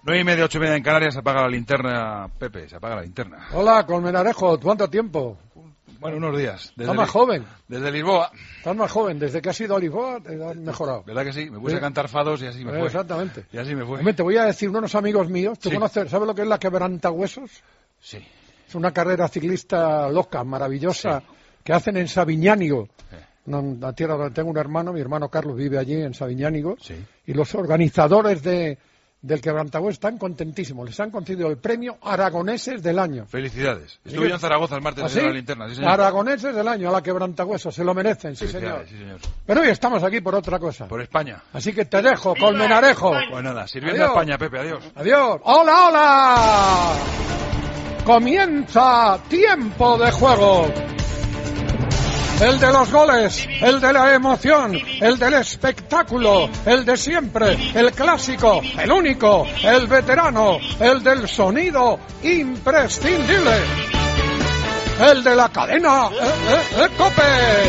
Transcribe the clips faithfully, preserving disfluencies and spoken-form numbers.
Nueve y media, ocho y media en Canarias, se apaga la linterna, Pepe, se apaga la linterna. Hola, Colmenarejo, ¿cuánto tiempo? Bueno, unos días. Estás más joven. Desde Lisboa. Estás más joven, desde que has ido a Lisboa te has mejorado. ¿Verdad que sí? Me puse sí. a cantar fados y así me eh, fue. Exactamente. Y así me fue. Hombre, te voy a decir, unos amigos míos, ¿tú sí. conoces, sabes lo que es la quebrantahuesos? Sí. Es una carrera ciclista loca, maravillosa, sí. que hacen en Sabiñánigo. Sí. La tierra donde tengo un hermano, mi hermano Carlos vive allí en Sabiñánigo. Sí. Y los organizadores de... del quebrantahuesos están contentísimos. Les han concedido el premio Aragoneses del Año. Felicidades. Estuve yo en Zaragoza el martes ¿Ah, en la linterna. Sí, señor. Aragoneses del Año a la quebrantahuesos. Se lo merecen, sí señor. sí, señor. Pero hoy estamos aquí por otra cosa. Por España. Así que te dejo, Colmenarejo. Pues nada, sirviendo a España, Pepe. Adiós. Adiós. ¡Hola, hola! Comienza Tiempo de Juego. El de los goles, el de la emoción, el del espectáculo, el de siempre, el clásico, el único, el veterano, el del sonido imprescindible, el de la cadena eh, eh, eh, COPE.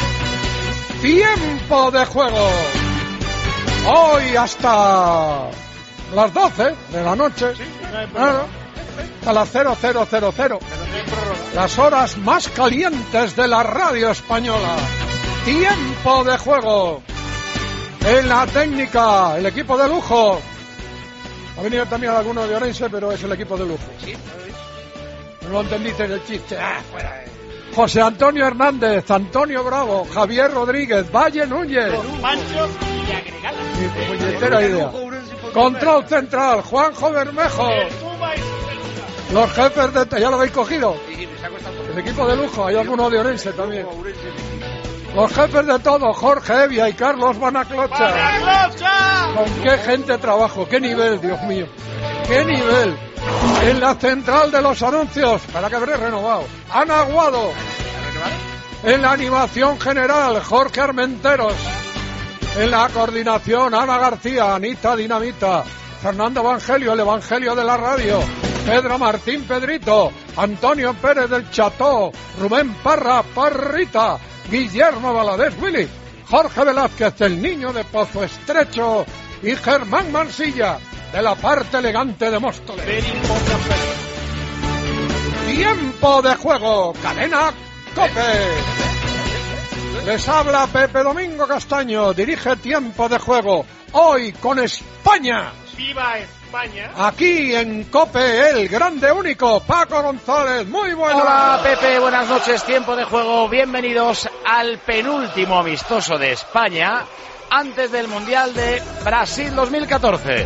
Tiempo de Juego. Hoy hasta las doce de la noche. Claro. A las cero cero cero cero, las horas más calientes de la radio española. Tiempo de Juego. En la técnica, el equipo de lujo. Ha venido también alguno de Orense, pero es el equipo de lujo. ¿Sí? No lo entendiste el chiste. Ah, fuera. José Antonio Hernández, Antonio Bravo, Javier Rodríguez, Valle Núñez. Pancho y agregala. Mi puñetera idea. Control central, Juanjo Bermejo. Los jefes de... ¿Ya lo habéis cogido? Sí, sí, me saco esta foto. El equipo de lujo, hay alguno de Orense también. Los jefes de todo, Jorge Evia y Carlos Banaclocha. ¡Banaclocha! Con qué gente trabajo, qué nivel, Dios mío. Qué nivel. En la central de los anuncios, para que habré renovado. Ana Aguado. En la animación general, Jorge Armenteros. En la coordinación, Ana García, Anita Dinamita. Fernando Evangelio, el Evangelio de la radio. Pedro Martín Pedrito, Antonio Pérez del Cható, Rubén Parra Parrita, Guillermo Valadez Willy, Jorge Velázquez, el niño de Pozo Estrecho, y Germán Mansilla, de la parte elegante de Móstoles. Tiempo de Juego, cadena COPE. Les habla Pepe Domingo Castaño, dirige Tiempo de Juego, hoy con España. ¡Viva España! Aquí en COPE, el grande único, Paco González, muy buenas. Hola Pepe, buenas noches, Tiempo de Juego, bienvenidos al penúltimo amistoso de España antes del Mundial de Brasil dos mil catorce.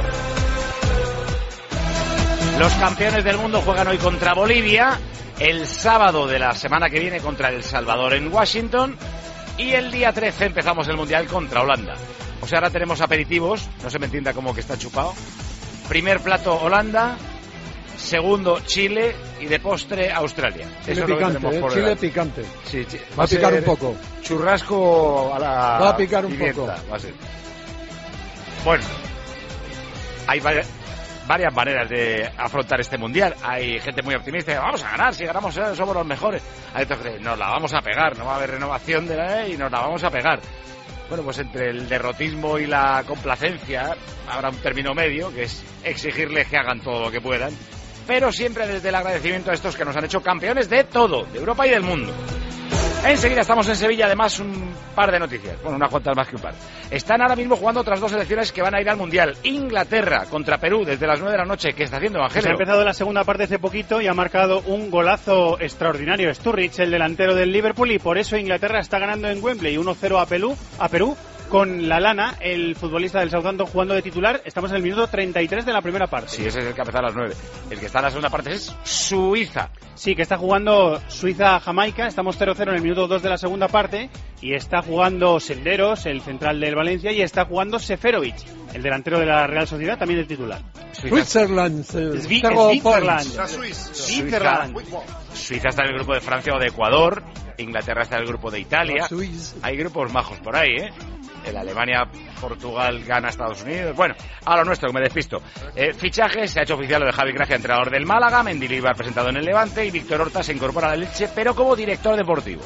Los campeones del mundo juegan hoy contra Bolivia, el sábado de la semana que viene contra El Salvador en Washington y el día trece empezamos el Mundial contra Holanda. O sea, ahora tenemos aperitivos, no se me entienda como que está chupado. Primer plato Holanda, segundo Chile y de postre Australia. Chile Eso picante, es eh, por Chile delante. picante. Sí, sí. Va a picar un poco. Churrasco a la Va a picar un pimienta, poco. va a ser. Bueno, hay varias, varias maneras de afrontar este mundial. Hay gente muy optimista, vamos a ganar, si ganamos eh, somos los mejores. Hay otros que nos la vamos a pegar, no va a haber renovación de la ley y nos la vamos a pegar. Bueno, pues entre el derrotismo y la complacencia habrá un término medio, que es exigirles que hagan todo lo que puedan, pero siempre desde el agradecimiento a estos que nos han hecho campeones de todo, de Europa y del mundo. Enseguida estamos en Sevilla, además un par de noticias, bueno, unas cuantas más que un par. Están ahora mismo jugando otras dos selecciones que van a ir al Mundial. Inglaterra contra Perú desde las nueve de la noche, que está haciendo Evangelio. Se ha empezado la segunda parte hace poquito y ha marcado un golazo extraordinario Sturridge, el delantero del Liverpool, y por eso Inglaterra está ganando en Wembley uno cero a Perú, a Perú con Lallana, el futbolista del Southampton, jugando de titular. Estamos en el minuto treinta y tres de la primera parte. Sí, ese es el que ha empezado a las nueve. El que está en la segunda parte es Suiza. Sí, que está jugando Suiza-Jamaica. Estamos cero cero en el minuto dos de la segunda parte. Y está jugando Senderos, el central del Valencia, y está jugando Seferovic, el delantero de la Real Sociedad, también de titular. Switzerland. Switzerland. Suiza. Suiza está en el grupo de Francia o de Ecuador. Inglaterra está en el grupo de Italia. Hay grupos majos por ahí, ¿eh? El Alemania, Portugal gana a Estados Unidos. Bueno, a lo nuestro, que me despisto. Eh, fichajes, se ha hecho oficial lo de Javi Gracia, entrenador del Málaga. Mendilibar presentado en el Levante. Y Víctor Horta se incorpora a la Elche, pero como director deportivo.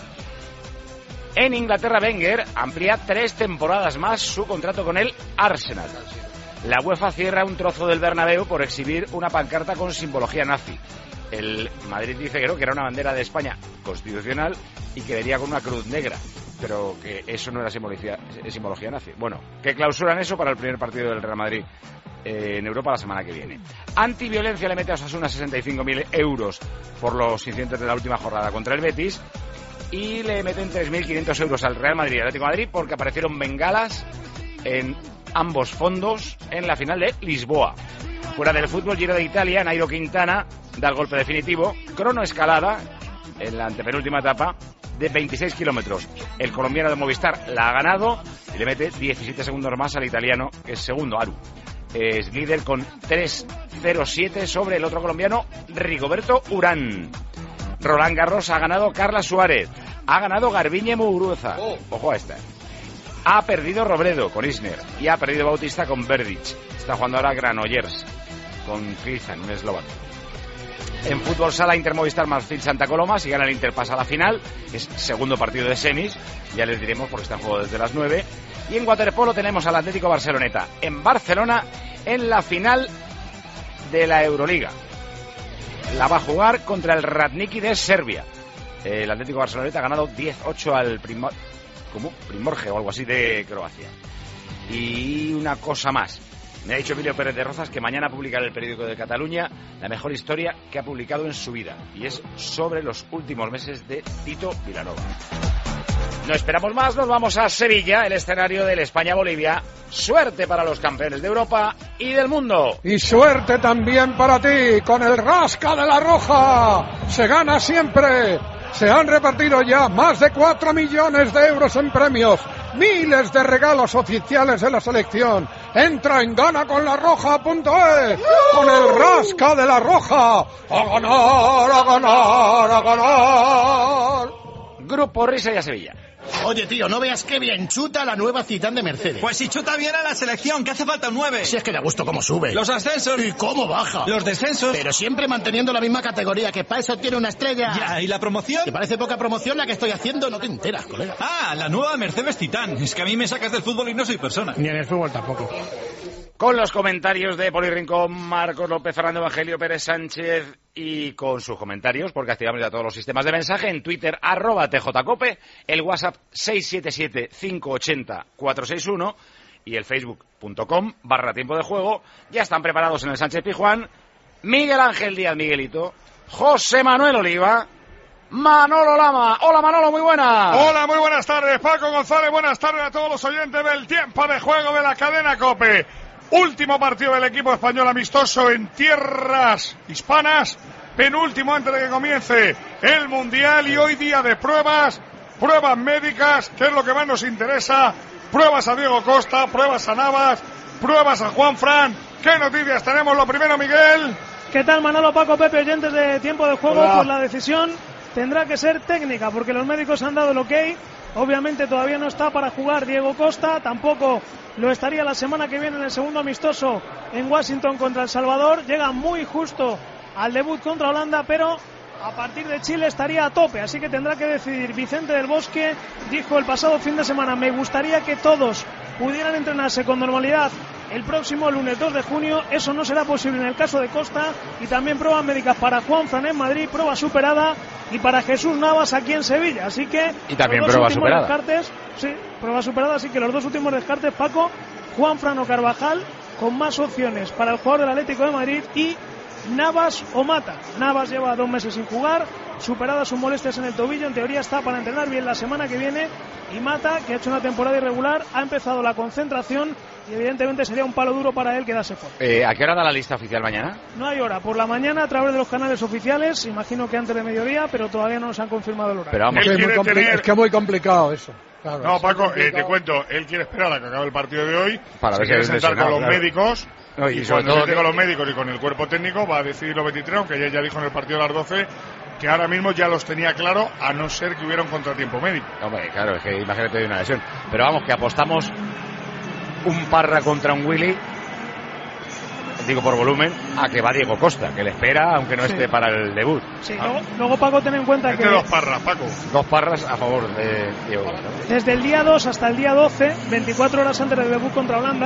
En Inglaterra, Wenger amplía tres temporadas más su contrato con el Arsenal. La UEFA cierra un trozo del Bernabéu por exhibir una pancarta con simbología nazi. El Madrid dice que no, que era una bandera de España constitucional y que venía con una cruz negra, pero que eso no era simbología, simbología nazi. Bueno, que clausuran eso para el primer partido del Real Madrid eh, en Europa la semana que viene. Antiviolencia le mete a Osasuna sesenta y cinco mil euros por los incidentes de la última jornada contra el Betis y le meten tres mil quinientos euros al Real Madrid y al Atlético de Madrid porque aparecieron bengalas en ambos fondos en la final de Lisboa. Fuera del fútbol, Giro de Italia, Nairo Quintana da el golpe definitivo, cronoescalada en la antepenúltima etapa de veintiséis kilómetros. El colombiano de Movistar la ha ganado y le mete diecisiete segundos más al italiano, que es segundo, Aru. Es líder con tres cero siete sobre el otro colombiano, Rigoberto Urán. Roland Garros ha ganado Carla Suárez, ha ganado Garbiñe Muguruza. Ojo a esta. Ha perdido Robledo con Isner y ha perdido Bautista con Verdic. Está jugando ahora Granollers con Klizan, un eslovaco. En fútbol sala, Inter Movistar Marfil Santa Coloma. Si gana el Inter pasa a la final. Es segundo partido de semis. Ya les diremos porque está en juego desde las nueve. Y en waterpolo tenemos al Atlético Barceloneta en Barcelona en la final de la Euroliga. La va a jugar contra el Radniki de Serbia. El Atlético Barceloneta ha ganado diez ocho al Primor... ¿Cómo? Primorje o algo así de Croacia. Y una cosa más. Me ha dicho Emilio Pérez de Rozas que mañana publicará el periódico de Cataluña la mejor historia que ha publicado en su vida. Y es sobre los últimos meses de Tito Vilanova. No esperamos más, nos vamos a Sevilla, el escenario del España-Bolivia. Suerte para los campeones de Europa y del mundo. Y suerte también para ti, con el Rasca de la Roja. Se gana siempre. Se han repartido ya más de cuatro millones de euros en premios. Miles de regalos oficiales de la selección. Entra en gana con la roja punto es con el Rasca de la Roja. ¡A ganar, a ganar, a ganar! Grupo Risa y a Sevilla. Oye, tío, no veas qué bien chuta la nueva Citan de Mercedes. Pues si chuta bien a la selección, que hace falta un nueve. Si es que da gusto cómo sube. Los ascensos. ¿Y cómo baja? Los descensos. Pero siempre manteniendo la misma categoría, que para eso tiene una estrella. Ya, ¿y la promoción? ¿Te parece poca promoción la que estoy haciendo? No te enteras, colega. Ah, la nueva Mercedes Citan. Es que a mí me sacas del fútbol y no soy persona. Ni en el fútbol tampoco. Con los comentarios de Poli Rincón, Marcos López, Fernando Evangelio, Pérez Sánchez y con sus comentarios, porque activamos ya todos los sistemas de mensaje, en Twitter, arroba tjcope, el WhatsApp seis siete siete, cinco ocho cero, cuatro seis uno y el facebook punto com barra tiempo de juego. Ya están preparados en el Sánchez Pizjuán Miguel Ángel Díaz Miguelito, José Manuel Oliva, Manolo Lama. Hola Manolo, muy buenas. Hola, muy buenas tardes, Paco González, buenas tardes a todos los oyentes del tiempo de juego de la cadena COPE. Último partido del equipo español amistoso en tierras hispanas, penúltimo antes de que comience el Mundial y hoy día de pruebas, pruebas médicas, que es lo que más nos interesa, pruebas a Diego Costa, pruebas a Navas, pruebas a Juanfran. ¿Qué noticias tenemos? Lo primero, Miguel. ¿Qué tal, Manolo, Paco, Pepe, oyentes de tiempo de juego? Hola. Pues la decisión tendrá que ser técnica, porque los médicos han dado el ok. Obviamente todavía no está para jugar Diego Costa, tampoco lo estaría la semana que viene en el segundo amistoso en Washington contra El Salvador. Llega muy justo al debut contra Holanda, pero a partir de Chile estaría a tope, así que tendrá que decidir. Vicente del Bosque dijo el pasado fin de semana: me gustaría que todos pudieran entrenarse con normalidad el próximo lunes dos de junio. Eso no será posible en el caso de Costa. Y también pruebas médicas para Juanfran en Madrid, prueba superada, y para Jesús Navas aquí en Sevilla. Así que y también prueba superada. Descartes, sí, prueba superada, así que los dos últimos descartes, Paco, Juanfran o Carvajal, con más opciones para el jugador del Atlético de Madrid, y Navas o Mata. Navas lleva dos meses sin jugar, superadas sus molestias en el tobillo, en teoría está para entrenar bien la semana que viene. Y Mata, que ha hecho una temporada irregular, ha empezado la concentración y evidentemente sería un palo duro para él quedarse fuera. Eh, ¿A qué hora da la lista oficial mañana? No hay hora, por la mañana a través de los canales oficiales, imagino que antes de mediodía, pero todavía no nos han confirmado el horario. Pero vamos, es, que es, muy tener... es que es muy complicado eso. Claro, no, Paco, eh, te cuento, él quiere esperar a que acabe el partido de hoy, para se ver quiere si sentar con los claro. médicos, no, y, y sobre cuando todo esté que... con los médicos y con el cuerpo técnico va a decidir los veintitrés, aunque ella ya dijo en el partido de las doce que ahora mismo ya los tenía claro, a no ser que hubiera un contratiempo médico. Hombre, claro, es que imagínate de una lesión. Pero vamos, que apostamos un Parra contra un Willy, digo por volumen, a que va Diego Costa, que le espera, aunque no sí. esté para el debut. Sí, ah. luego, luego Paco, ten en cuenta Entre que... dos Parras, Paco. Dos Parras a favor de Diego Costa. Desde el día dos hasta el día doce, veinticuatro horas antes del debut contra Holanda,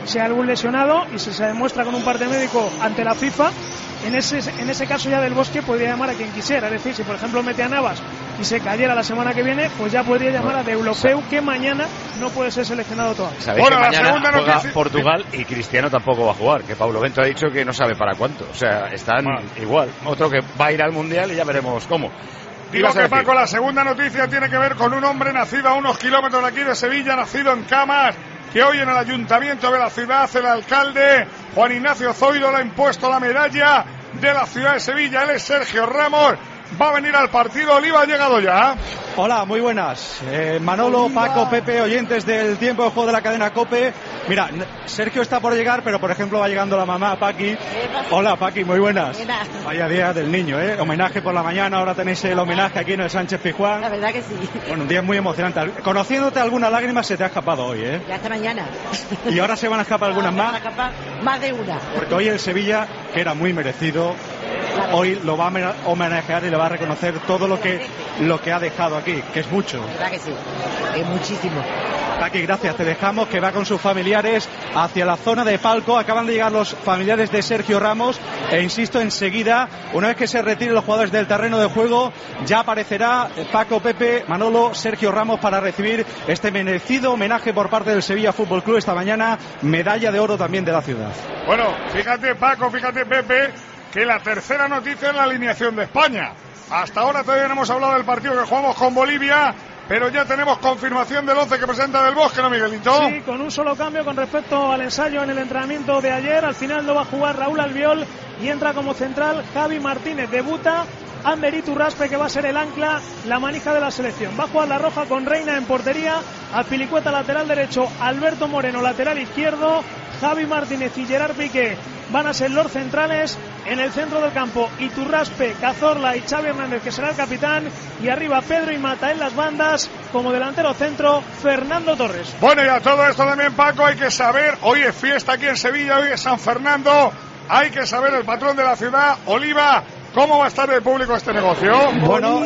si hay algún lesionado y si se demuestra con un parte médico ante la FIFA, en ese, en ese caso ya Del Bosque podría llamar a quien quisiera. Es decir, si por ejemplo mete a Navas y se cayera la semana que viene, pues ya podría llamar a Deulofeu, que mañana no puede ser seleccionado todavía. Sabéis bueno, que mañana juega noticia... Portugal y Cristiano tampoco va a jugar, que Paulo Bento ha dicho que no sabe para cuánto. O sea, están bueno. igual. Otro que va a ir al Mundial y ya veremos cómo. Digo que, Paco, la segunda noticia tiene que ver con un hombre nacido a unos kilómetros de aquí de Sevilla, nacido en Camas, que hoy en el ayuntamiento de la ciudad, el alcalde Juan Ignacio Zoido le ha impuesto la medalla de la ciudad de Sevilla. Él es Sergio Ramos. Va a venir al partido. Oliva ha llegado ya. Hola, muy buenas. Eh, Manolo, Paco, Pepe, oyentes del tiempo de juego de la cadena COPE. Mira, Sergio está por llegar, pero por ejemplo va llegando la mamá, Paqui. Hola, Paqui, muy buenas. Vaya día del niño, ¿eh? Homenaje por la mañana, ahora tenéis el homenaje aquí en el Sánchez Pizjuán. La verdad que sí. Bueno, un día muy emocionante. Conociéndote, alguna lágrima se te ha escapado hoy, ¿eh? Ya hasta mañana. ¿Y ahora se van a escapar algunas más? Se van a escapar más de una. Porque hoy el Sevilla, que era muy merecido, hoy lo va a homenajear y le va a reconocer todo lo que lo que ha dejado aquí, que es mucho. ¿Verdad que sí? Es muchísimo. Paqui, gracias, te dejamos, que va con sus familiares hacia la zona de palco. Acaban de llegar los familiares de Sergio Ramos e insisto, enseguida, una vez que se retiren los jugadores del terreno de juego, ya aparecerá Paco, Pepe, Manolo, Sergio Ramos para recibir este merecido homenaje por parte del Sevilla Fútbol Club esta mañana, medalla de oro también de la ciudad. Bueno, fíjate, Paco, fíjate, Pepe, que la tercera noticia es la alineación de España. Hasta ahora todavía no hemos hablado del partido que jugamos con Bolivia, pero ya tenemos confirmación del once que presenta Del Bosque, ¿no, Miguelito? Sí, con un solo cambio con respecto al ensayo en el entrenamiento de ayer. Al final no va a jugar Raúl Albiol y entra como central Javi Martínez. Debuta Ander Iturraspe, que va a ser el ancla, la manija de la selección. Va a jugar la Roja con Reina en portería, Azpilicueta lateral derecho, Alberto Moreno lateral izquierdo, Javi Martínez y Gerard Piqué van a ser los centrales. En el centro del campo, Iturraspe, Cazorla y Xavi Hernández, que será el capitán, y arriba Pedro y Mata en las bandas, como delantero centro Fernando Torres. Bueno, y a todo esto también, Paco, hay que saber, hoy es fiesta aquí en Sevilla, hoy es San Fernando, hay que saber el patrón de la ciudad, Oliva, ¿cómo va a estar el público este negocio? Bueno,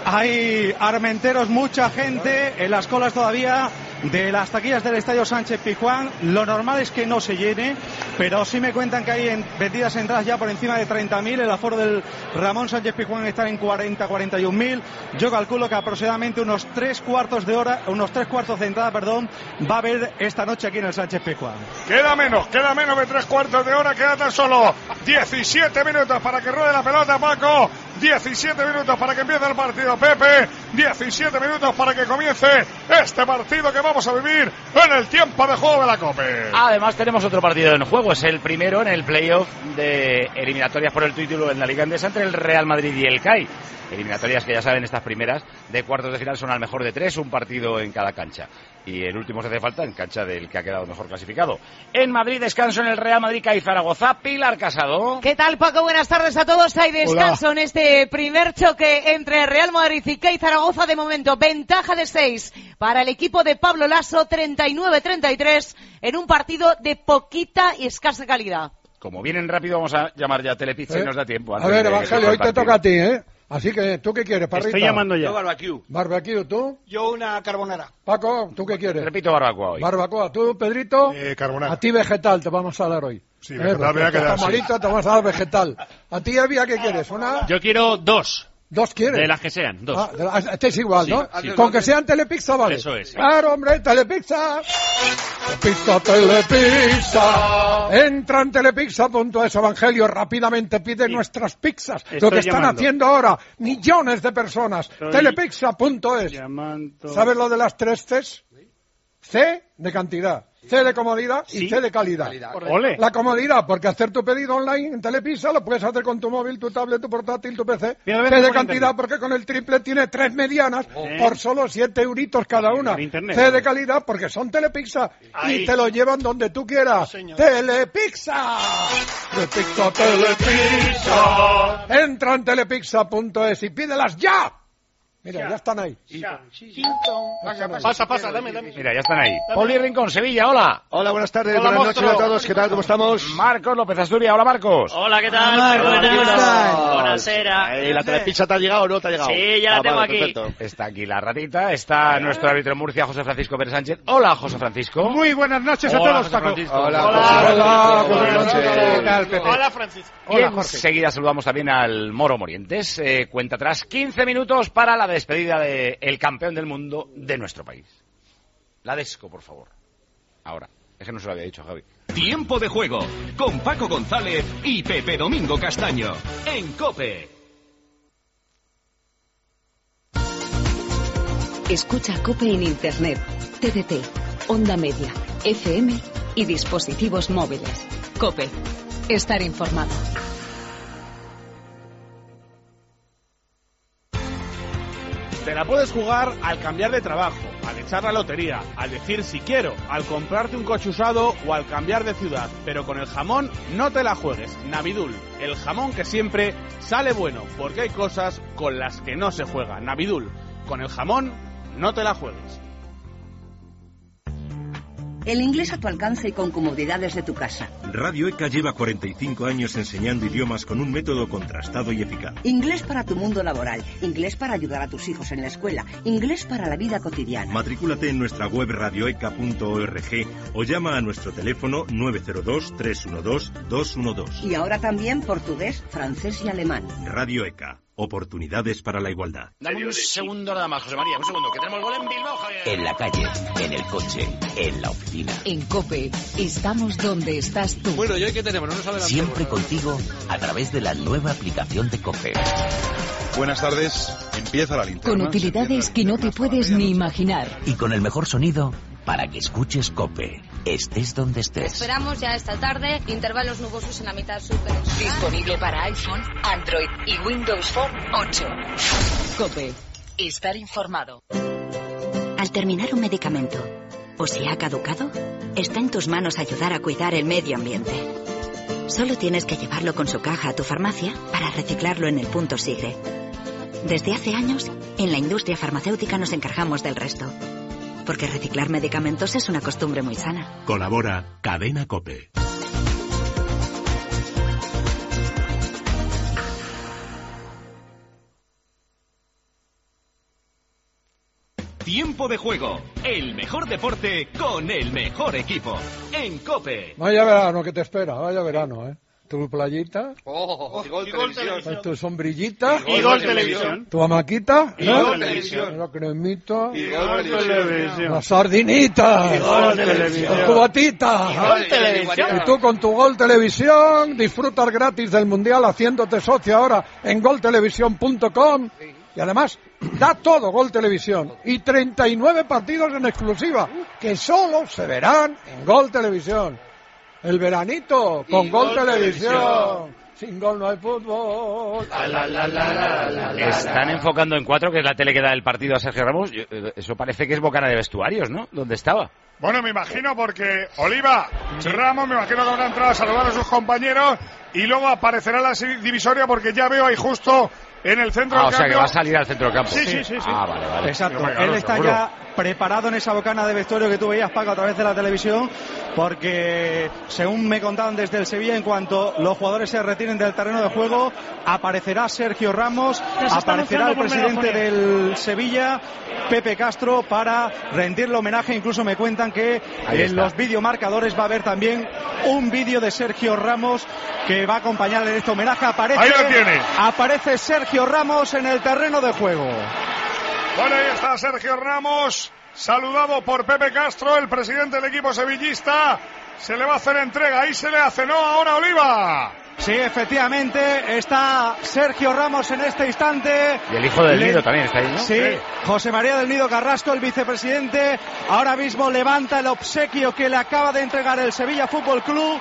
hay armenteros, mucha gente en las colas todavía de las taquillas del Estadio Sánchez Pizjuán. Lo normal es que no se llene, pero sí me cuentan que hay en, vendidas entradas ya por encima de treinta mil. El aforo del Ramón Sánchez Pizjuán está en cuarenta, cuarenta y un mil. Yo calculo que aproximadamente unos tres cuartos de hora, unos tres cuartos de entrada, perdón, va a haber esta noche aquí en el Sánchez Pizjuán. Queda menos, queda menos de tres cuartos de hora, queda tan solo diecisiete minutos para que ruede la pelota, Paco. diecisiete minutos para que empiece el partido, Pepe. diecisiete minutos para que comience este partido que vamos a vivir en el tiempo de juego de la COPE. Además tenemos otro partido en juego, es el primero en el playoff de eliminatorias por el título en la Liga Endesa entre el Real Madrid y el C A I. Eliminatorias que ya saben, estas primeras de cuartos de final son al mejor de tres, un partido en cada cancha. Y el último se hace falta en cancha del que ha quedado mejor clasificado. En Madrid, descanso en el Real Madrid, C A I Zaragoza. Pilar Casado. ¿Qué tal, Paco? Buenas tardes a todos. Hay descanso Hola. en este primer choque entre Real Madrid y C A I Zaragoza. De momento, ventaja de seis para el equipo de Pablo Lasso, treinta y nueve treinta y tres, en un partido de poquita y escasa calidad. Como vienen rápido, vamos a llamar ya a Telepizza ¿Eh? y nos da tiempo. A ver, Evangelio, hoy te toca a ti, ¿eh? Así que, ¿tú qué quieres, parrita? Estoy llamando ya. Yo barbecue. ¿Barbecue, tú? Yo una carbonara. Paco, ¿tú qué quieres? Repito, barbacoa hoy. Barbacoa. ¿Tú, Pedrito? Eh, carbonara. A ti vegetal te vamos a dar hoy. Sí, vegetal eh, me va a quedar así. Malito, te vamos a dar vegetal. ¿A ti, Evia, qué quieres? ¿Una? Yo quiero dos. ¿Dos quieres? De las que sean, dos. Ah, de la, este es igual, sí, ¿no? sí. Con que sean Telepizza, ¿vale? Eso es. Claro, hombre, Telepizza. Telepizza, Telepizza. Entra en telepizza punto es, Evangelio, rápidamente pide sí. nuestras pizzas. Estoy Lo que están llamando. haciendo ahora millones de personas. Estoy telepizza punto es. Llamando. ¿Sabes lo de las tres Cs? C de cantidad, C de comodidad y sí. C de calidad. Ole. La comodidad, porque hacer tu pedido online en Telepizza lo puedes hacer con tu móvil, tu tablet, tu portátil, tu P C. C de cantidad, porque con el triple tiene tres medianas oh. por solo siete euritos cada una. C de calidad, porque son Telepizza Ahí. y te lo llevan donde tú quieras. Sí, Telepizza. Telepizza, Telepizza. Entra en telepizza punto es y pídelas ya. Mira, ya están ahí. Pasa, pasa, dame, dame. Mira, ya están ahí. Poli Rincón, Sevilla, hola. Hola, buenas tardes, Hola, buenas monstruo. noches a todos. ¿Qué tal? ¿Cómo estamos? Marcos López Asturias, hola Marcos. Hola, ¿qué tal? Marcos, Buenas. ¿cómo Buenasera. Eh, ¿La telepizza te ha llegado o no te ha llegado? Sí, ya la Ah, tengo vale, aquí. perfecto. Está aquí la ratita, está nuestro árbitro en Murcia, José Francisco Pérez Sánchez. Hola, José Francisco. Muy buenas noches a Hola, todos, José Paco. Francisco. Hola, Hola, José. buenas Buenas noches. noches. ¿Qué tal, Pepe? Hola, Francisco. Y enseguida saludamos también al Moro Morientes. Eh, cuenta atrás quince minutos para la despedida del campeón del mundo de nuestro país. La Desco, por favor. Ahora. Es que no se lo había dicho, Javi. Tiempo de juego con Paco González y Pepe Domingo Castaño en COPE. Escucha COPE en Internet, T D T, Onda Media, F M y dispositivos móviles. COPE. Estar informado. Te la puedes jugar al cambiar de trabajo, al echar la lotería, al decir si quiero, al comprarte un coche usado o al cambiar de ciudad. Pero con el jamón no te la juegues. Navidul, el jamón que siempre sale bueno, porque hay cosas con las que no se juega. Navidul, con el jamón no te la juegues. El inglés a tu alcance y con comodidades de tu casa. Radio E C A lleva cuarenta y cinco años enseñando idiomas con un método contrastado y eficaz. Inglés para tu mundo laboral, inglés para ayudar a tus hijos en la escuela, inglés para la vida cotidiana. Matrículate en nuestra web radioeca punto org o llama a nuestro teléfono nueve cero dos, tres uno dos, dos uno dos. Y ahora también portugués, francés y alemán. Radio E C A. Oportunidades para la igualdad. Dame un segundo nada más, José María, un segundo, que tenemos gol en Bilbao, Javier. En la calle, en el coche, en la oficina. En COPE, estamos donde estás tú. Bueno, ¿y hoy qué tenemos? No nos adelantemos. Siempre contigo a través de la nueva aplicación de COPE. Buenas tardes, empieza la linterna. Con utilidades que no te puedes ni imaginar. Y con el mejor sonido para que escuches COPE, estés donde estés. Esperamos ya esta tarde intervalos nubosos en la mitad sur de la ciudad. Disponible para iPhone, Android y Windows Phone ocho. COPE. Estar informado. Al terminar un medicamento, o si ha caducado, está en tus manos ayudar a cuidar el medio ambiente. Solo tienes que llevarlo con su caja a tu farmacia para reciclarlo en el punto Sigre. Desde hace años, en la industria farmacéutica nos encargamos del resto. Porque reciclar medicamentos es una costumbre muy sana. Colabora Cadena COPE. Tiempo de juego, el mejor deporte con el mejor equipo en COPE. Vaya verano que te espera, vaya verano, ¿eh? Tu playita, Oh, y gol, televisión. tu sombrillita, Y gol televisión. tu hamaquita, Y ¿eh? gol televisión. La cremita, Y gol televisión. la sardinita, Y gol televisión. la cubatita. Y gol televisión. Y tú con tu Gol Televisión disfrutas gratis del Mundial haciéndote socio ahora en gol televisión punto com. Y además, da todo Gol Televisión. Y treinta y nueve partidos en exclusiva, que solo se verán en Gol Televisión. El veranito con Y Gol, Gol Televisión. Televisión. Sin gol no hay fútbol. La, la, la, la, la, la, la. Están enfocando en cuatro, que es la tele que da el partido a Sergio Ramos. Yo- eh, Eso parece que es bocana de vestuarios, ¿no? ¿Dónde estaba? Bueno, me imagino porque Oliva Ramos, me imagino que habrá entrado a saludar a sus compañeros y luego aparecerá la divisoria porque ya veo ahí justo en el centro Ah, del o sea que campo. va a salir al centro del campo. Sí, sí, sí, sí. Ah, vale, vale. Exacto, Hombre, claro, él está seguro. ya preparado en esa bocana de vestuario que tú veías, Paco, a través de la televisión, porque según me contaban desde el Sevilla, en cuanto los jugadores se retiren del terreno de juego, aparecerá Sergio Ramos, Ya se está aparecerá el anunciando por presidente megafonía. del Sevilla, Pepe Castro, para rendirle homenaje. Incluso me cuentan que Ahí en está. los videomarcadores va a haber también un vídeo de Sergio Ramos que va a acompañar en este homenaje. Aparece, Ahí lo tiene. aparece Sergio Ramos en el terreno de juego. Bueno, ahí está Sergio Ramos, saludado por Pepe Castro, el presidente del equipo sevillista. Se le va a hacer entrega, ahí se le hace, ¿no? Ahora Oliva. Sí, efectivamente, está Sergio Ramos en este instante. Y el hijo del Le- Nido también está ahí, ¿no? Sí, José María del Nido Carrasco, el vicepresidente, ahora mismo levanta el obsequio que le acaba de entregar el Sevilla Fútbol Club.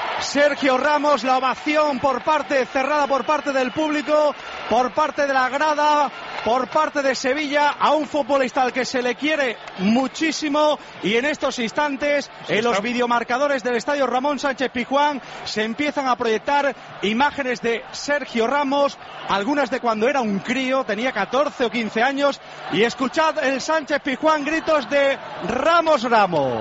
Sergio Ramos, la ovación por parte, cerrada por parte del público, por parte de la grada, por parte de Sevilla a un futbolista al que se le quiere muchísimo, y en estos instantes en los videomarcadores del estadio Ramón Sánchez Pizjuán se empiezan a proyectar imágenes de Sergio Ramos, algunas de cuando era un crío, tenía catorce o quince años, y escuchad el Sánchez Pizjuán gritos de Ramos Ramos.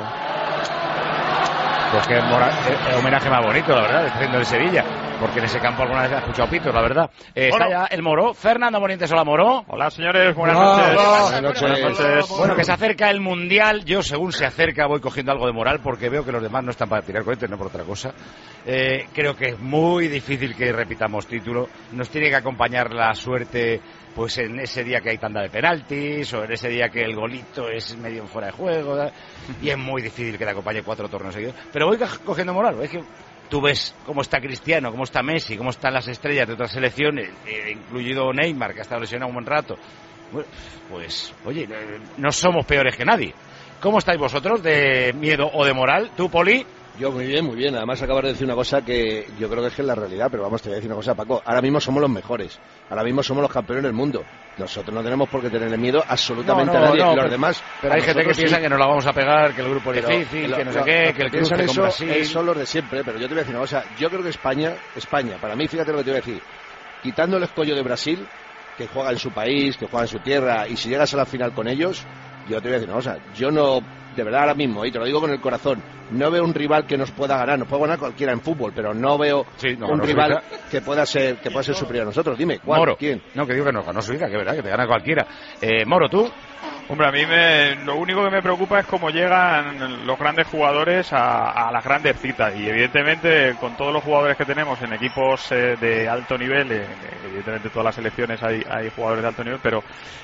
Pues qué mora, eh, homenaje más bonito, la verdad, está haciendo el Sevilla, porque en ese campo alguna vez ha escuchado pitos, la verdad. Eh, está ya el Moro, Fernando Morientes, hola Moro. Hola señores, buenas Hola, noches. hola. Buenas noches. Buenas noches. Bueno, que se acerca el Mundial, yo según se acerca voy cogiendo algo de moral, porque veo que los demás no están para tirar cohetes, no por otra cosa. Eh, creo que es muy difícil que repitamos título, nos tiene que acompañar la suerte, pues en ese día que hay tanda de penaltis, o en ese día que el golito es medio fuera de juego, ¿verdad? Y es muy difícil que te acompañe cuatro torneos seguidos. Pero voy cogiendo moral, es que tú ves cómo está Cristiano, cómo está Messi, cómo están las estrellas de otras selecciones, eh, incluido Neymar, que ha estado lesionado un buen rato. Bueno, pues, oye, no somos peores que nadie. ¿Cómo estáis vosotros, de miedo o de moral? ¿Tú, Poli? Yo muy bien, muy bien. Además acabas de decir una cosa que yo creo que es que es la realidad, pero vamos, te voy a decir una cosa, Paco. Ahora mismo somos los mejores. Ahora mismo somos los campeones del mundo. Nosotros no tenemos por qué tenerle miedo absolutamente no, no, a nadie. no, los pero, demás... Pero hay gente que sí. piensa que nos la vamos a pegar, que el grupo es Pero, difícil, lo, que no sé lo, qué, lo, que el piensan cruce eso, con Brasil. son los de siempre, pero yo te voy a decir una cosa. Yo creo que España, España, para mí, fíjate lo que te voy a decir, quitando el escollo de Brasil, que juega en su país, que juega en su tierra, y si llegas a la final con ellos, yo te voy a decir una cosa. Yo no... De verdad, ahora mismo, y te lo digo con el corazón, no veo un rival que nos pueda ganar. Nos puede ganar cualquiera en fútbol, pero no veo sí, no, un no rival que pueda ser que pueda ser superior a nosotros. Dime, ¿cuál? Moro. ¿Quién? No, que digo que nos ganó Suiza, que verdad, que te gana cualquiera. Eh, Moro, ¿tú? Hombre, a mí me, lo único que me preocupa es cómo llegan los grandes jugadores a, a las grandes citas. Y evidentemente, con todos los jugadores que tenemos en equipos eh, de alto nivel, eh, evidentemente todas las selecciones hay, hay jugadores de alto nivel, pero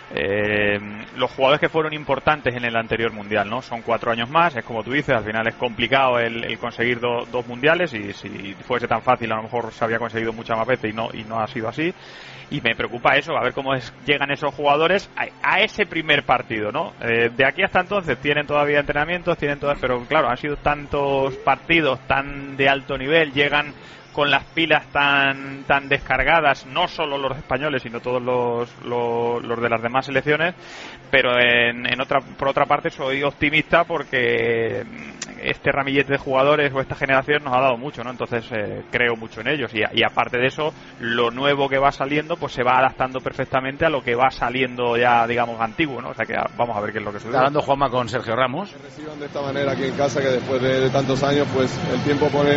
eh, los jugadores que fueron importantes en el anterior mundial, ¿no? Son cuatro años más, es como tú dices, al final es complicado el, el conseguir do, dos mundiales, y si fuese tan fácil a lo mejor se había conseguido muchas más veces y no, y no ha sido así. Y me preocupa eso, a ver cómo es, llegan esos jugadores a, a ese primer partido, ¿no? Eh, de aquí hasta entonces tienen todavía entrenamientos, tienen todas, pero claro, han sido tantos partidos tan de alto nivel, llegan con las pilas tan tan descargadas, no solo los españoles, sino todos los, los, los de las demás selecciones. Pero en, en otra por otra parte soy optimista porque este ramillete de jugadores o esta generación nos ha dado mucho, ¿no? Entonces eh, creo mucho en ellos, y, y aparte de eso, lo nuevo que va saliendo pues se va adaptando perfectamente a lo que va saliendo ya, digamos, antiguo, ¿no? O sea que vamos a ver qué es lo que sucede. Está hablando Juanma con Sergio Ramos. Reciban de esta manera aquí en casa, que después de, de tantos años pues el tiempo pone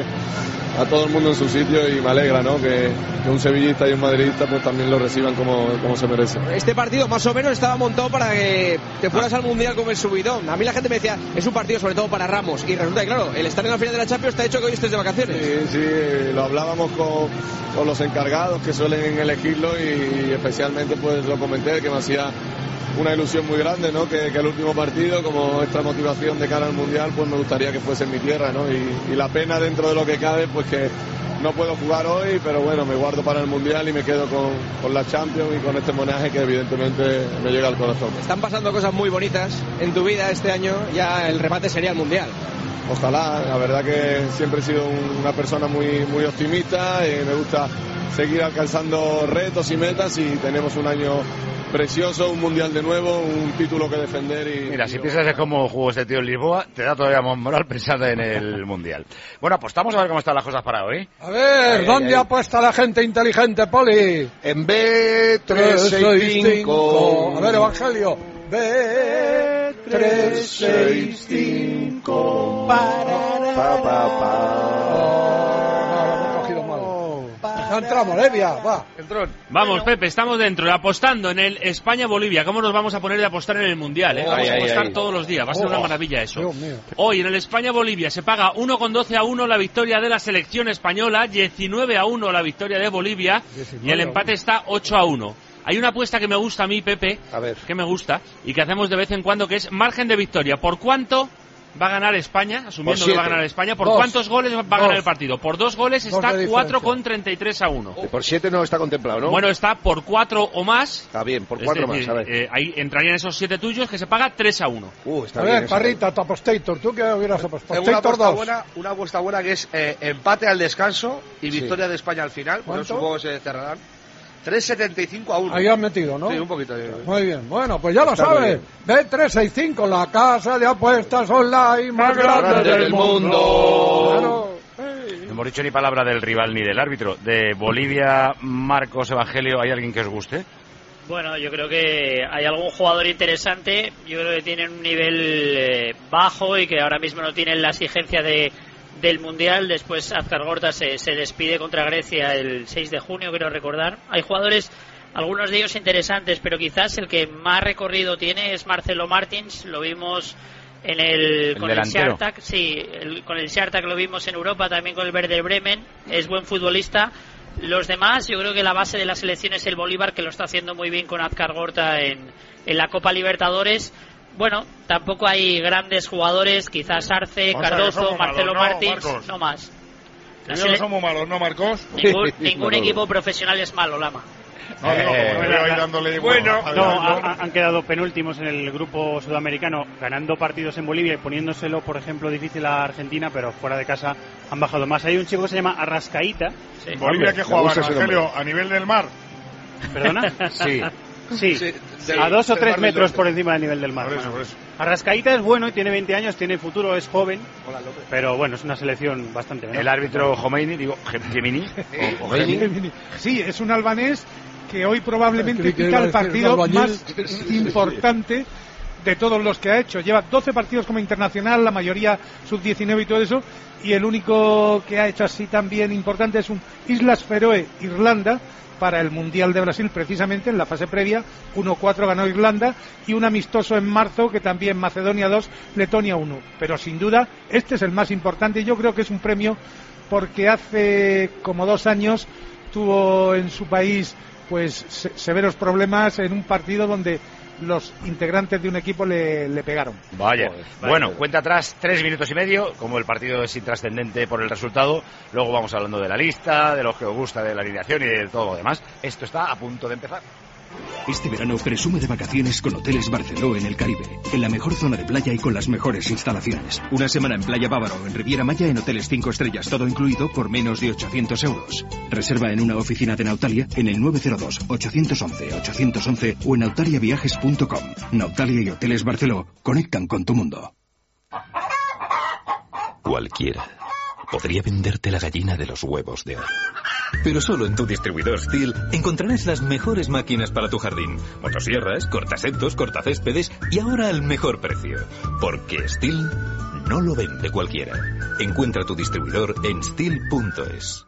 a todo el mundo en su sitio, y me alegra, ¿no? Que, que un sevillista y un madridista pues también lo reciban como, como se merece. Este partido más o menos estaba montado para que te fueras al Mundial con el subidón. A mí la gente me decía, es un partido sobre todo para Ramos, y resulta que claro, el estar en la final de la Champions te ha hecho que hoy estés de vacaciones. Sí, sí, lo hablábamos con, con los encargados que suelen elegirlo, y, y especialmente pues lo comenté, que me hacía una ilusión muy grande, ¿no? Que, que el último partido, como extra motivación de cara al Mundial, pues me gustaría que fuese en mi tierra, ¿no? Y, y la pena dentro de lo que cabe, pues que no puedo jugar hoy, pero bueno, me guardo para el Mundial y me quedo con, con la Champions y con este homenaje que evidentemente me llega al corazón. Están pasando cosas muy bonitas en tu vida este año, ya el remate sería el Mundial. Ojalá, la verdad que siempre he sido una persona muy, muy optimista, y me gusta seguir alcanzando retos y metas, y tenemos un año precioso, un mundial de nuevo, un título que defender. Y mira, si piensas en cómo jugó este tío en Lisboa, te da todavía más moral pensando en el mundial. Bueno, apostamos a ver cómo están las cosas para hoy. A ver, ay, ¿dónde ay, apuesta la gente inteligente, Poli? En B tres seis cinco. A ver, Evangelio. B tres seis cinco. Pa, pa, pa. Entramos, Levia, va. Entrón. Vamos, Pepe, estamos dentro, apostando en el España-Bolivia. ¿Cómo nos vamos a poner de apostar en el Mundial? ¿eh? Vamos ay, a apostar ay, todos ay. los días, va a ser oh, una maravilla eso. Hoy en el España-Bolivia se paga uno con doce a uno la victoria de la selección española, diecinueve a uno la victoria de Bolivia, y el empate está ocho a uno. Hay una apuesta que me gusta a mí, Pepe, a ver. que me gusta, y que hacemos de vez en cuando, que es margen de victoria. ¿Por cuánto va a ganar España, asumiendo que va a ganar España? ¿Por dos. cuántos goles va a ganar dos. el partido? Por dos goles dos está cuatro con treinta y tres a uno. Por siete no está contemplado, ¿no? Bueno, está por cuatro o más. Está bien, por cuatro decir, más, a ver. Eh, ahí entrarían esos siete tuyos, que se paga tres a uno. Uh, está a bien ver, Parrita, tu apostator, ¿tú qué hubieras apostado? Una apuesta buena, una apuesta buena que es eh, empate al descanso y victoria sí. de España al final. Por eso supongo que se cerrarán. tres setenta y cinco a uno. Ahí has metido, ¿no? Sí, un poquito. Muy bien. Bueno, pues ya lo Está muy sabes. B trescientos sesenta y cinco, la casa de apuestas online más grande del mundo. Claro. No hemos dicho ni palabra del rival ni del árbitro. De Bolivia, Marcos Evangelio, ¿hay alguien que os guste? Bueno, yo creo que hay algún jugador interesante. Yo creo que tienen un nivel eh, bajo y que ahora mismo no tienen la exigencia de del Mundial. Después Azcargorta se, se despide contra Grecia el seis de junio, creo recordar. Hay jugadores, algunos de ellos interesantes, pero quizás el que más recorrido tiene es Marcelo Martins. Lo vimos en el, el con delantero. el Spartak, sí, el, con el Spartak lo vimos en Europa, también con el Werder Bremen. Es buen futbolista. Los demás, yo creo que la base de la selección es el Bolívar, que lo está haciendo muy bien con Azcargorta en, en la Copa Libertadores. Bueno, tampoco hay grandes jugadores, quizás Arce, O sea, Cardozo, Marcelo malos, ¿no, Martins, Marcos? no más. La No sele- somos malos, ¿no, Marcos? Ningún, ningún equipo profesional es malo, Lama. No, digo, Eh, como me veo ahí dándole... Bueno, a- no, a- ha- han quedado penúltimos en el grupo sudamericano, ganando partidos en Bolivia y poniéndoselo, por ejemplo, difícil a Argentina, pero fuera de casa han bajado más. Hay un chico que se llama Arrascaíta. Bolivia, que jugaba, Evangelio, a nivel del mar. ¿Perdona? Sí. Sí, Sí, a dos o del tres mar del metros norte. por encima del nivel del mar. Por eso, por eso. Arrascaíta es bueno y tiene veinte años, tiene futuro, es joven, pero bueno, es una selección bastante menor. El árbitro Jomeini, digo, Gemini. o- o Gemini. Sí, es un albanés que hoy probablemente Creí que pica iba a el decir partido un albañil. más Sí, sí, sí. importante de todos los que ha hecho. Lleva doce partidos como internacional, la mayoría sub diecinueve y todo eso, y el único que ha hecho así también importante es un Islas Feroe, Irlanda, para el Mundial de Brasil, precisamente en la fase previa. uno cuatro ganó Irlanda, y un amistoso en marzo que también Macedonia dos, Letonia uno. Pero sin duda este es el más importante, y yo creo que es un premio porque hace como dos años tuvo en su país pues se- severos problemas en un partido donde los integrantes de un equipo le, le pegaron. Vaya. Joder, Bueno, vaya. cuenta atrás tres minutos y medio. Como el partido es intrascendente por el resultado, luego vamos hablando de la lista, de lo que os gusta de la alineación y de todo lo demás. Esto está a punto de empezar. Este verano presume de vacaciones con Hoteles Barceló en el Caribe, en la mejor zona de playa y con las mejores instalaciones. Una semana en Playa Bávaro o en Riviera Maya en hoteles cinco estrellas, todo incluido por menos de ochocientos euros. Reserva en una oficina de Nautalia en el nueve cero dos, ocho uno uno, ocho uno uno o en nautaliaviajes punto com. Nautalia y Hoteles Barceló conectan con tu mundo. Cualquiera podría venderte la gallina de los huevos de oro. Pero solo en tu distribuidor Stihl encontrarás las mejores máquinas para tu jardín. Motosierras, cortasetos, cortacéspedes y ahora al mejor precio. Porque Stihl no lo vende cualquiera. Encuentra tu distribuidor en stihl punto es.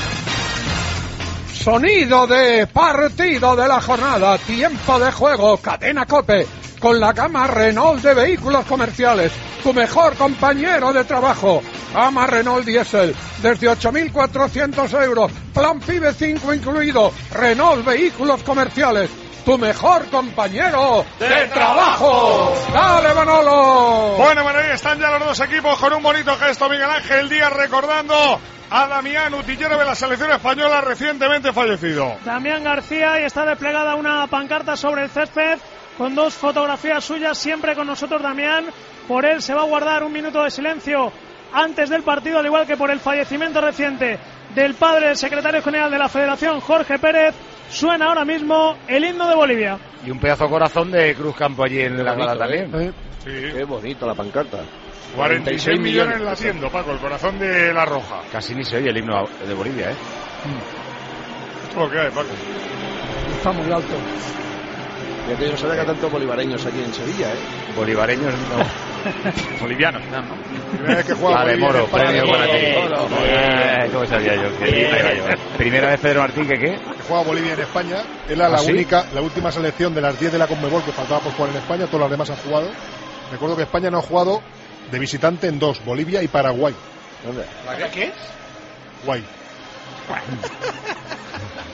Sonido de partido de la jornada, tiempo de juego, Cadena COPE, con la gama Renault de vehículos comerciales, tu mejor compañero de trabajo. Gama Renault Diesel, desde ocho mil cuatrocientos euros, plan PIBE cinco incluido. Renault Vehículos Comerciales, tu mejor compañero de trabajo. ¡Dale, Manolo! Bueno, bueno, ahí están ya los dos equipos con un bonito gesto. Miguel Ángel Díaz recordando a Damián, utillero de la selección española recientemente fallecido. Damián García, y está desplegada una pancarta sobre el césped con dos fotografías suyas, siempre con nosotros Damián. Por él se va a guardar un minuto de silencio antes del partido, al igual que por el fallecimiento reciente del padre del secretario general de la Federación, Jorge Pérez. Suena ahora mismo el himno de Bolivia. Y un pedazo corazón de Cruz Campo allí en Qué la bonito, gala también. ¿eh? Qué bonito la pancarta. cuarenta y seis millones latiendo, Paco, el corazón de la Roja. Casi ni se oye el himno de Bolivia, ¿eh? Esto es lo que hay, Paco. Está muy alto. Ya que yo no sabía que hay tantos bolivareños aquí en Sevilla, ¿eh? Bolivareños no. Bolivianos, no, ¿no? Primera vez que juega La de Bolivia en Moro, España. premio para ti. Eh, Eh, ¿Cómo sabía yo? Que ahí va yo. Primera vez Pedro Martín, ¿que qué? Que juega Bolivia en España. Era ¿Ah, la sí? única, la última selección de las diez de la Conmebol que faltaba por jugar en España. Todas las demás han jugado. Recuerdo que España no ha jugado de visitante en dos, Bolivia y Paraguay. ¿Dónde? ¿La qué? Guay.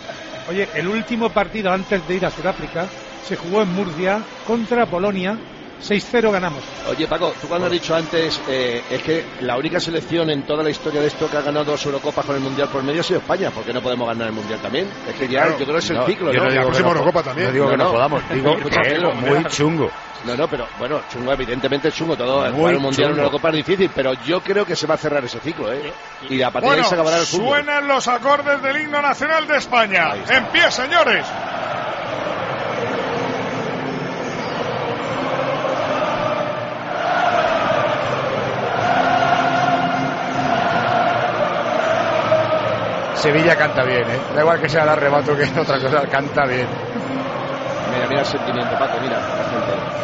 Oye, el último partido antes de ir a Sudáfrica se jugó en Murcia contra Polonia, seis cero ganamos. Oye, Paco, tú cuando has dicho antes, eh, es que la única selección en toda la historia de esto que ha ganado dos Eurocopas con el Mundial por medio ha sido España. ¿Por qué no podemos ganar el Mundial también? Es que ya, Claro. yo creo que es el No, ciclo, yo ¿no? no digo La próxima que no- Eurocopa también. No digo que no podamos, digo Escucha, que es Pedro, muy chungo. No, no, pero bueno, chungo, evidentemente chungo. Todo Muy jugar un Mundial en chungo. una Eurocopa es difícil, pero yo creo que se va a cerrar ese ciclo, ¿eh? Y a partir de Bueno, ahí se acabará el fútbol. suenan los acordes del himno nacional de España. En pie, señores. Sevilla canta bien, ¿eh? Da igual que sea el arrebato que otra cosa, canta bien. Mira, mira el sentimiento, Paco, mira, la gente.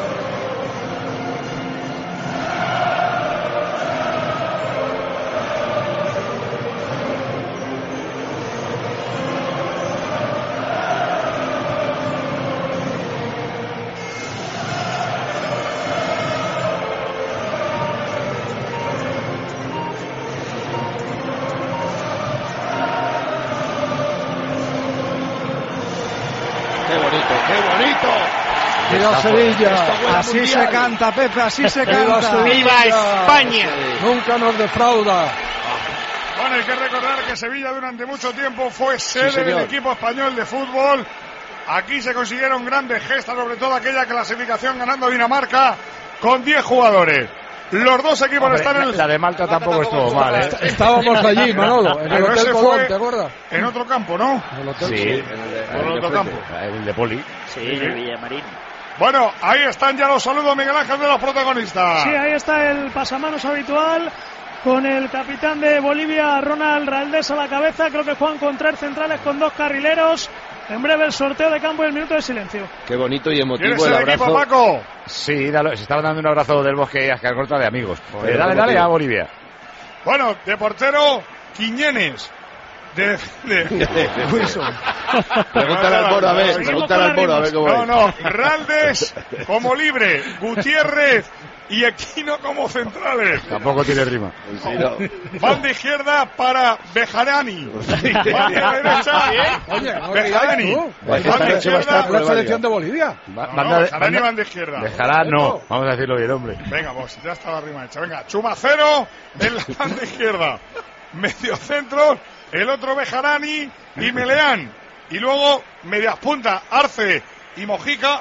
Qué bonito, qué bonito. ¡Viva Sevilla! Así se canta, Pepe, así se ¡Viva canta. Sevilla! Nunca nos defrauda. Bueno, hay que recordar que Sevilla durante mucho tiempo fue sede señor. del equipo español de fútbol. Aquí se consiguieron grandes gestas, sobre todo aquella clasificación ganando a Dinamarca con diez jugadores. Los dos equipos Hombre, están en la, el... la de Malta tampoco estuvo mal, ¿eh? Estábamos allí, Manolo, en el Pero Hotel ese Colón, fue ¿te acuerdas? en otro campo, ¿no? Sí, en el otro campo. el de Poli. Sí, en Villamarín. Bueno, ahí están ya los saludos, Miguel Ángel, de los protagonistas. Sí, ahí está el pasamanos habitual con el capitán de Bolivia, Ronald Raldés, a la cabeza. Creo que juegan con tres centrales, con dos carrileros. En breve el sorteo de campo y el minuto de silencio. Qué bonito y emotivo ¿Quieres el el abrazo. equipo, Paco? Sí, dale, se estaban dando un abrazo del Bosque a Corta de amigos. Joder, Eh, dale, qué dale motivo. a Bolivia. Bueno, de portero, Quiñones. De, de... Wilson. Pregúntale al Moro, a ver, pregúntale al Moro, a ver cómo No, es. no, Raldes como libre, Gutiérrez y Equino como centrales. Tampoco tiene rima. Sí, no. Van de izquierda para Bejarani. Van de derecha. Oye, no Bejarani. digas tú. Van de izquierda. La selección de Bolivia. Va- No, banda no, de- Bejarani banda- van de izquierda. Dejará, no. Vamos a decirlo bien, hombre. Venga, pues ya está la rima hecha. Venga, Chumacero en la banda izquierda. Medio centro, el otro Bejarani y Meleán. Y luego medias puntas, Arce y Mojica.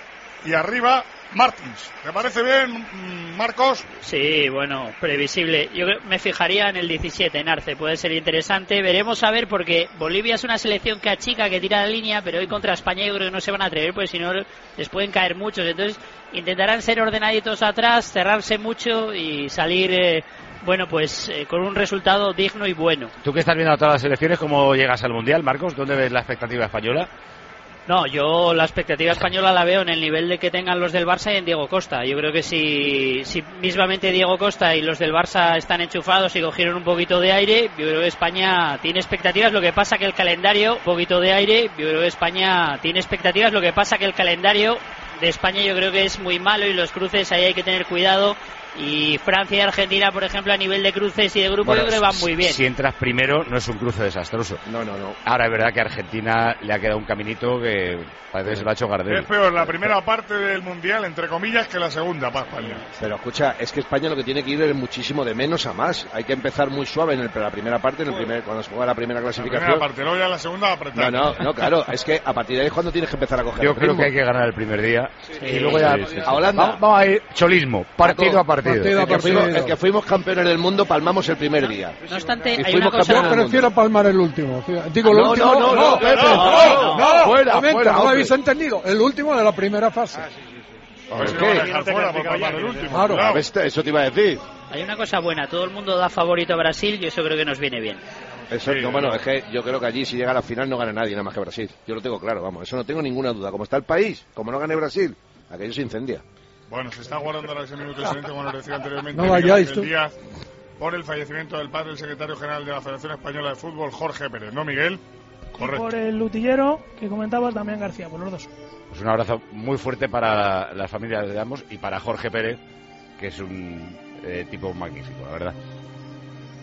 Y arriba, Martins. ¿Te parece bien, mm, Marcos? Sí, bueno, previsible. Yo creo- me fijaría en el diecisiete, en Arce. Puede ser interesante. Veremos a ver, porque Bolivia es una selección que achica, que tira la línea, pero hoy contra España yo creo que no se van a atrever, porque si no les pueden caer muchos. Entonces intentarán ser ordenaditos atrás, cerrarse mucho y salir, eh, bueno, pues eh, con un resultado digno y bueno. Tú que estás viendo a todas las selecciones, ¿cómo llegas al Mundial, Marcos? ¿Dónde ves la expectativa española? No, yo la expectativa española la veo en el nivel de que tengan los del Barça y en Diego Costa. Yo creo que si, si mismamente Diego Costa y los del Barça están enchufados y cogieron un poquito de aire, yo creo que España tiene expectativas. Lo que pasa que el calendario, un poquito de aire, yo creo que España tiene expectativas. Lo que pasa que el calendario de España yo creo que es muy malo y los cruces ahí hay que tener cuidado. Y Francia y Argentina, por ejemplo, a nivel de cruces y de grupo, Bueno, yo creo que van muy bien. Si entras primero, no es un cruce desastroso. No, no, no. Ahora es verdad que a Argentina le ha quedado un caminito que parece que se lo ha hecho Gardel. Es peor la primera parte del Mundial, entre comillas, que la segunda para España. Pero escucha, es que España lo que tiene que ir es muchísimo de menos a más. Hay que empezar muy suave en el- la primera parte, en el primer, cuando se juega la primera La clasificación. primera parte, luego ya la segunda apretar. No, no, no, claro, es que a partir de ahí es cuando tienes que empezar a coger Yo el creo ritmo. que hay que ganar el primer día. Sí, y luego ya. sí, sí, sí. A Holanda. Vamos, vamos a ir cholismo, partido Paco, a partido. partido a El que, partido. fuimos, el que fuimos campeones del mundo palmamos el primer día. No obstante, Y hay una fuimos cosa... campeones Yo del prefiero palmar el último. Digo, Ah, el no, último. no, no, no, Pepe, no, no, no, fuera, momento, fuera, no lo hombre. habéis entendido. El último de la primera fase. A ver si ¿Qué? lo van a dejar fuera por palmar el último. Claro. Cuidado. A ver, eso te iba a decir. Hay una cosa buena, todo el mundo da favorito a Brasil y eso creo que nos viene bien. Eso, Sí, no, bueno, no. es que yo creo que allí si llega a la final no gana nadie, nada más que Brasil. Yo lo tengo claro, vamos, eso no tengo ninguna duda. Como está el país, como no gane Brasil, aquello se incendia. Bueno, se está guardando ahora ese minuto de silencio, como nos decía anteriormente. No vayáis, Miguel tú. Díaz, por el fallecimiento del padre del secretario general de la Federación Española de Fútbol, Jorge Pérez. ¿No, Miguel? Y Correcto. por el Lutillero, que comentaba Damián García, por los dos. Pues un abrazo muy fuerte para las familias de ambos y para Jorge Pérez, que es un eh, tipo magnífico, la verdad.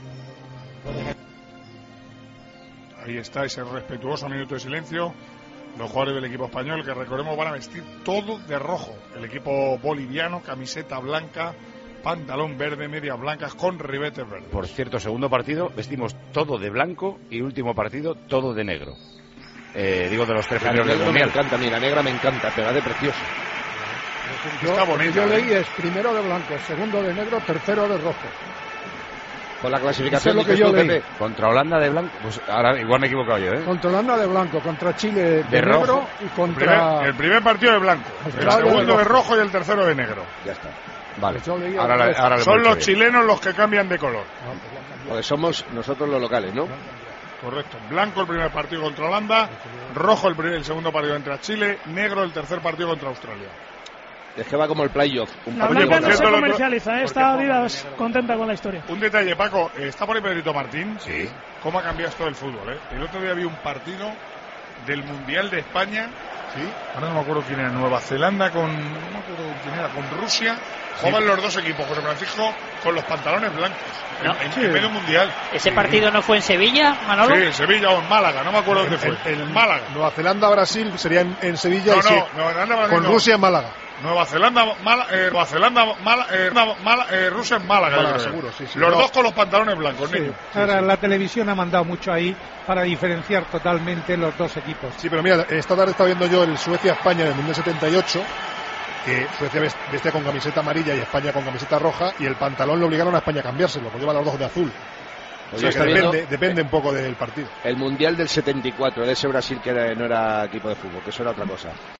Ahí está ese respetuoso minuto de silencio los jugadores del equipo español, que recordemos van a vestir todo de rojo. El equipo boliviano, camiseta blanca, pantalón verde, medias blancas con ribetes verdes. Por cierto, segundo partido vestimos todo de blanco y último partido todo de negro. Eh, digo, de los tres primeros del mundial. Me encanta, mira, negra me encanta, pero de precioso. Yo, Está bonita, yo ¿eh? leí es primero de blanco, segundo de negro, tercero de rojo. Con la clasificación Eso es lo que yo leí. Pepe. Contra Holanda de blanco, pues ahora igual me he equivocado yo, ¿eh? Contra Holanda de blanco, contra Chile de, De negro rojo. y El contra... primer, el primer partido de blanco, el Australia segundo de de rojo. rojo y el tercero de negro. Ya está. Vale. Yo leí Ahora, al la- revés. ahora lo Son hemos los hecho bien. chilenos los que cambian de color. Porque somos nosotros los locales, ¿no? Correcto. Blanco el primer partido contra Holanda, rojo el, primer, el segundo partido contra Chile, negro el tercer partido contra Australia. Es que va como el playoff. Un La partido blanca por no se cierto, lo- comercializa, ¿eh? Está Adidas contenta con la historia. Un detalle, Paco, está por ahí Pedrito Martín. Sí. ¿Cómo ha cambiado esto del fútbol? ¿Eh? El otro día vi un partido del Mundial de España, ¿sí? Ahora no me acuerdo quién era, Nueva Zelanda con, no me acuerdo quién era, con Rusia. Jugaban los dos equipos, José Francisco, con los pantalones blancos, No. en, en Sí. medio mundial. ¿Ese partido no fue en Sevilla, Manolo? Sí, en Sevilla o en Málaga, no me acuerdo dónde fue. El, el Málaga. Nueva Zelanda-Brasil sería en, en Sevilla No, y sí, no, Nueva Zelanda, Brasil, con no. Rusia en Málaga. Nueva Zelanda, Mala, eh, Nueva Zelanda, Mala, eh, Mala- eh, Rusia en Málaga. Málaga, yo creo. seguro, sí, sí. Los No. dos con los pantalones blancos, Sí, niño. ahora la televisión ha mandado mucho ahí para diferenciar totalmente los dos equipos. Sí, pero mira, esta tarde estaba viendo yo el Suecia-España del Mundial setenta y ocho, que Suecia vest- vestía con camiseta amarilla y España con camiseta roja, y el pantalón le obligaron a España a cambiárselo, porque lleva los dos de azul. O Oye, sea que está viendo- depende, depende un poco del partido. El Mundial del setenta y cuatro, de ese Brasil que era- no era equipo de fútbol, que eso era otra cosa.